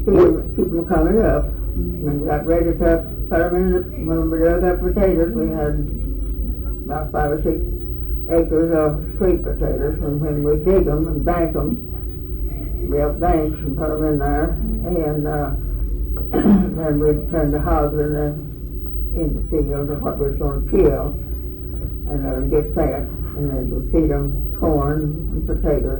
keep them coming up. And got ready to put them in when we dug up potatoes. We had about 5 or 6 acres of sweet potatoes, and when we dig them and bank them, we have banks and put them in there, and then we'd turn the housing in the field of what we was going to kill, and let them get fat, and then we'd feed them corn and potatoes.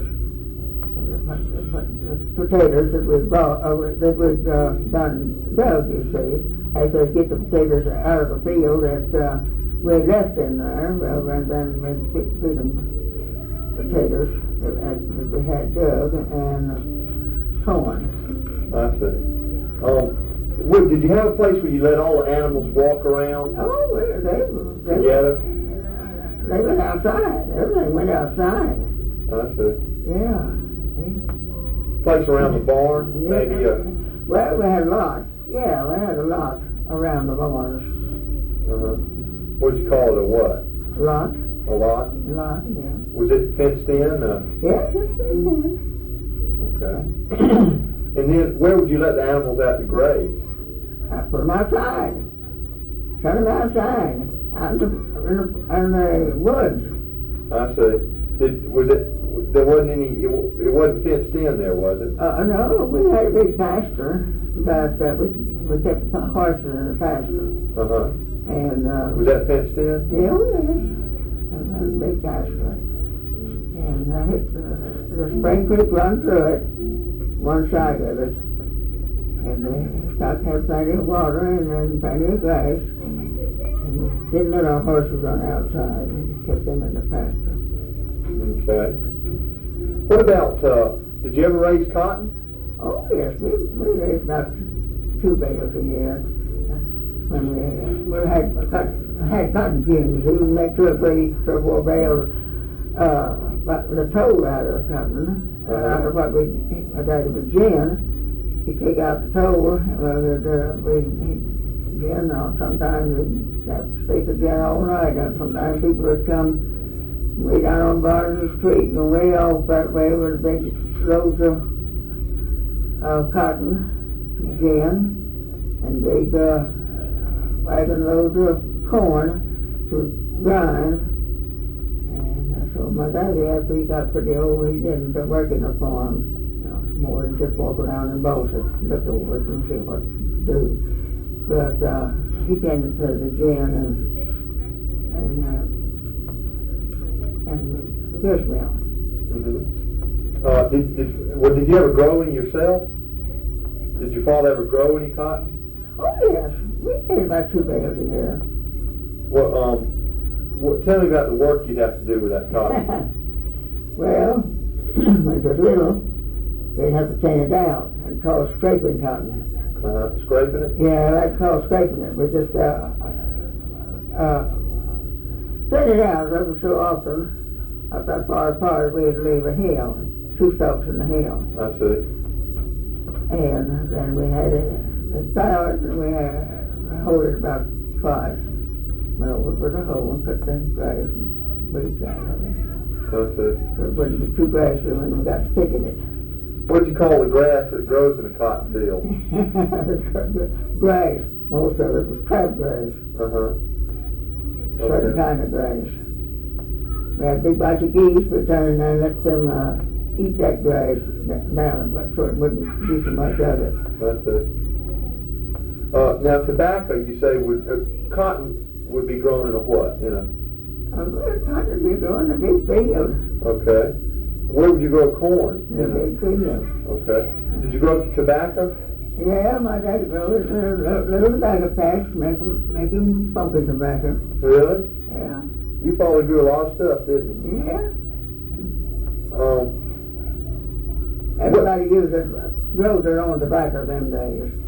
The potatoes that we'd brought, that we'd dug, you see, as they get the potatoes out of the field that we left in there, and then we'd feed them potatoes that we had dug and corn. I see. Did you have a place where you let all the animals walk around? Oh, they together? They went outside. Everything went outside. I see. Yeah. Place around the barn, yeah. maybe? Well, we had a lot. Yeah, we had a lot around the barns. What'd you call it, a what? Lot. A lot? A lot, yeah. Was it fenced in? Yes, it's fenced in. Okay. And then, where would you let the animals out to graze? I put them outside. Turn them outside. Out in the woods. I see. There wasn't any, it wasn't fenced in there, was it? No, we had a big pasture, but we kept the horses in the pasture. And was that fenced in? Yeah, it was. It was a big pasture. And the Spring Creek run through it, one side of it. And the stock had plenty of water and then plenty of grass. And we didn't let our horses run outside and kept them in the pasture. Okay. What about, did you ever raise cotton? Oh, yes. We raised about 2 bales a year. When we had cotton gins, we would make 2 or 4 bales the toll out of cotton, out of what my daddy would gin. He'd take out the toll, gin, sometimes we'd have to stay the gin all night, and sometimes people would come way down on Barnes Street and way off that way with big loads of cotton, gin, and big wagon loads of corn to grind. And so my daddy, after he got pretty old, he didn't work in the farm, more than just walk around and boss it, look over it and see what to do. But he tended to the gin and fish meal. Did you ever grow any yourself? Did your father ever grow any cotton? Oh, yes. We had about 2 bales a year. Well, tell me about the work you'd have to do with that cotton. Well, when it was little, they'd have to tan it out. It's called scraping cotton. Scraping it? Yeah, that's called scraping it. We just thin it out every so often. Up that far apart, we'd leave a hill, 2 stalks in the hill. I see. And then we had it bowed, and we had hold it about twice. Went over with a hoe and put the grass and weeds out of it. I see. So it wouldn't be too grassy when we got sick of it. What do you call the grass that grows in a cotton field? Grass. Most of it was crabgrass. Certain kind of grass. We had a big bunch of geese, we turned and let them eat that grass down, so it wouldn't do so much of it. That's it. Now, tobacco, you say, cotton would be grown in a what? Cotton would be grown in a big field. Okay. Where would you grow corn? In a big field. Okay. Did you grow tobacco? Yeah, my daddy grew a little tobacco patch, making smoking tobacco. Really? Yeah. You probably grew a lot of stuff, didn't you? Yeah. Everybody grows their own tobacco them days.